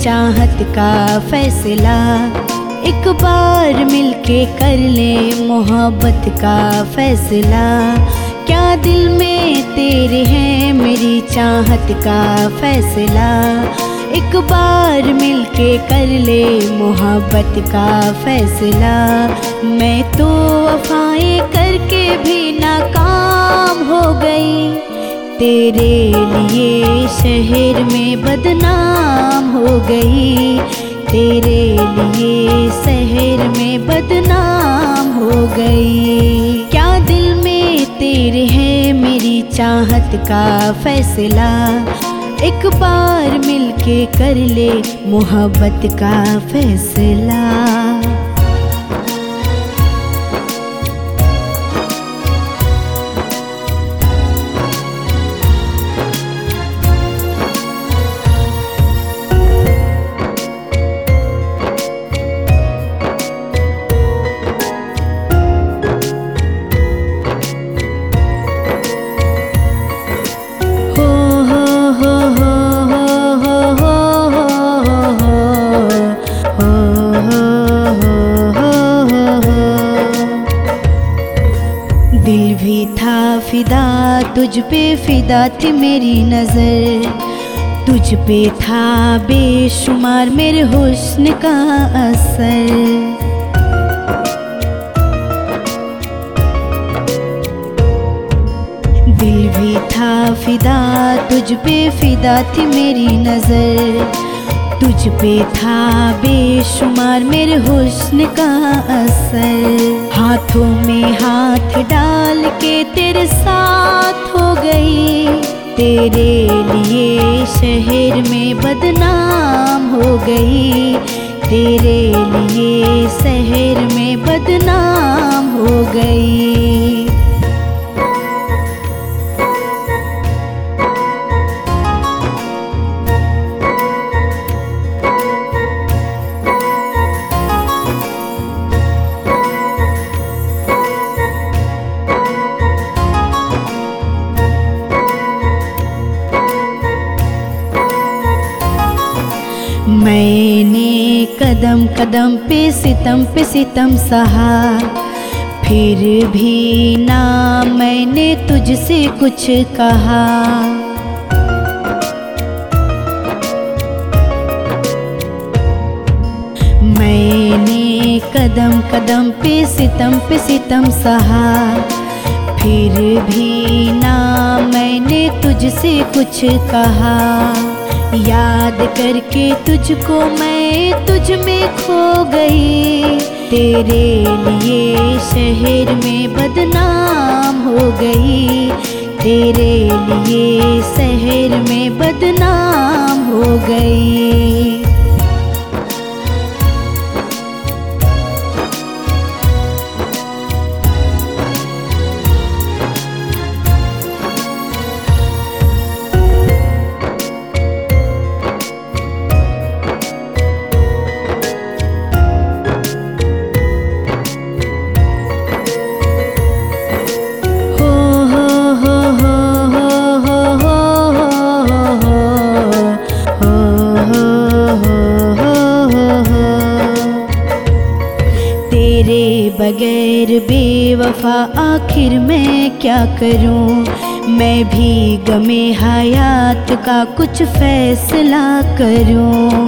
चाहत का फैसला। एक बार मिलके कर ले मोहब्बत का फैसला। क्या दिल में तेरे है मेरी चाहत का फैसला। एक बार मिलके कर ले मोहब्बत का फैसला। मैं तो वफाएं करके भी नाकाम हो गई, तेरे लिए शहर में बदनाम हो गई। तेरे लिए शहर में बदनाम हो गई। क्या दिल में तेरे है मेरी चाहत का फैसला। एक बार मिलके कर ले मोहब्बत का फैसला। दिल भी था फिदा, तुझ पे फिदा थी मेरी नजर। तुझ पे था बेशुमार मेरे हुस्न का असर। दिल भी था फिदा, तुझ पे फिदा थी मेरी नजर। तुझ पे था बेशुमार मेरे हुस्न का असर। हाथों में हाथ डाल के तेरे साथ हो गई, तेरे लिए शहर में बदनाम हो गई। तेरे लिए शहर में बदनाम हो गई। मैंने कदम कदम पे सितम सहा, फिर भी ना मैंने तुझसे कुछ कहा। मैंने कदम कदम पे सितम सहा, फिर भी ना मैंने तुझसे कुछ कहा। याद करके तुझको मैं तुझ में खो गई, तेरे लिए शहर में बदनाम हो गई। तेरे लिए शहर में बदनाम हो गई। तेरे बगैर बेवफा आखिर मैं क्या करूं। मैं भी गमे हयात का कुछ फैसला करूं।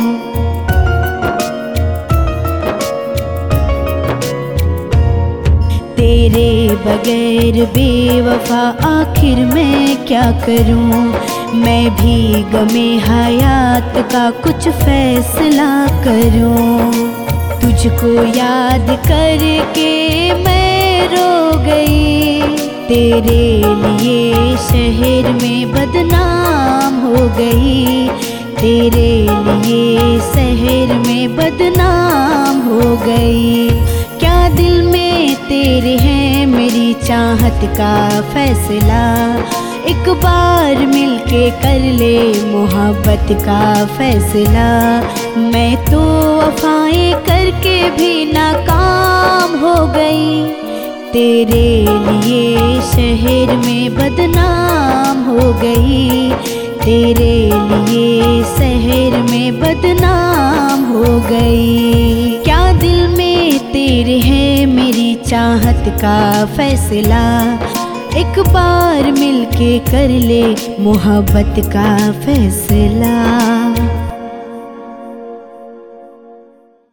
तेरे बगैर बेवफा आखिर मैं क्या करूं। मैं भी गमे हयात का कुछ फैसला करूं। तुझको याद करके मैं रो गई, तेरे लिए शहर में बदनाम हो गई। तेरे लिए शहर में बदनाम हो गई। क्या दिल में तेरे है मेरी चाहत का फैसला। एक बार मिलके कर ले मोहब्बत का फैसला। मैं तो वफाएं करके भी नाकाम हो गई, तेरे लिए शहर में बदनाम हो गई। तेरे लिए शहर में बदनाम हो गई। क्या दिल में तेरे है मेरी चाहत का फैसला, एक बार मिलके कर ले मोहब्बत का फैसला।